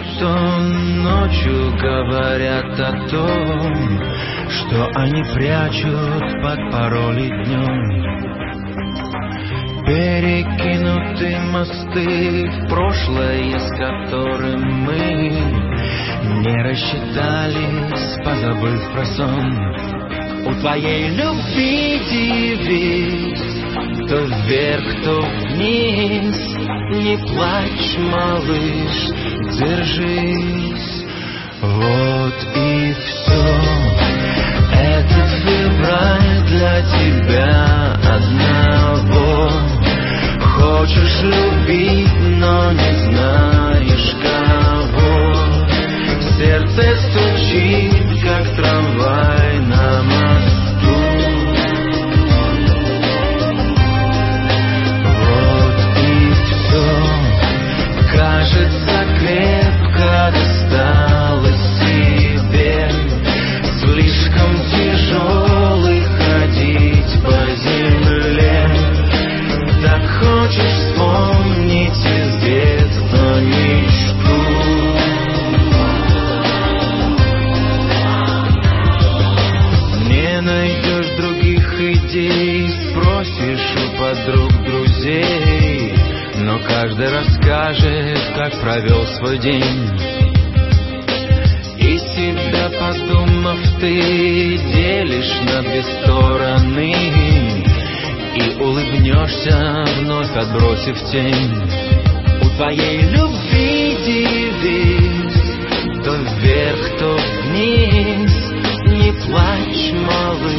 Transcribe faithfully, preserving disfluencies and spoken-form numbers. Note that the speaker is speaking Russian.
что ночью говорят о том, что они прячут под пароли днем. Перекинуты мосты в прошлое, с которым мы не рассчитались, позабыв про сон. У твоей любви девиз: то вверх, то вниз. Не плачь, малыш, держись. Вот и все. Этот февраль для тебя одного. Хочешь любить, но не знаешь кого. Сердце стучит, как трамвай на мосту. Вот и все. Кажется, крепко досталось тебе. Слишком тяжелый ходить по земле. Так хочешь вспомнить из детства мечту. Не найдешь других идей, спросишь у подруг, друзей, но каждый расскажет, как провел свой день. И себя подумав, ты делишь на две стороны. И улыбнешься, вновь отбросив тень. У твоей любви девиз: то вверх, то вниз. Не плачь, малыш,